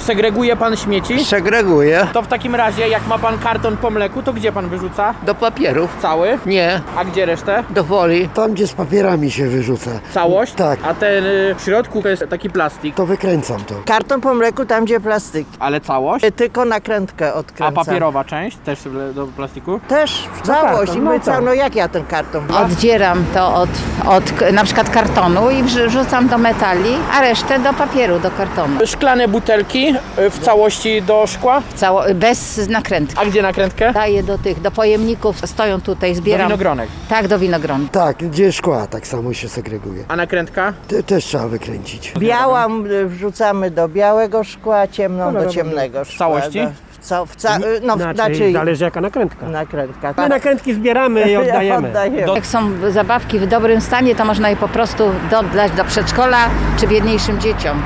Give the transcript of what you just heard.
Segreguje pan śmieci? Segreguję To w takim razie, jak ma pan karton po mleku, to gdzie pan wyrzuca? do papierów. Cały? Nie, A gdzie resztę? do woli. Tam, gdzie z papierami się wyrzuca. Całość? Tak. A ten w środku to jest taki plastik. To wykręcam to. Karton po mleku tam, gdzie plastik. Ale całość? Tylko nakrętkę A odkręcam. papierowa część też do plastiku? Też w całość. I my no jak ja ten karton? Oddzieram to od na przykład kartonu i wrzucam do metali, a resztę do papieru, do kartonu. Szklane butelki w całości do szkła? Bez nakrętki. A gdzie nakrętkę? Daję do pojemników, stoją tutaj, Do zbieram. winogronek. Tak, do winogron. Tak, gdzie szkła tak samo się segreguje. A nakrętka? Też trzeba wykręcić. Białą wrzucamy do białego szkła, ciemną do ciemnego szkła. całości? Znaczy Zależy jaka nakrętka. nakrętka. My nakrętki zbieramy i oddajemy. Jak są zabawki w dobrym stanie, to można je po prostu dodać do przedszkola czy biedniejszym dzieciom.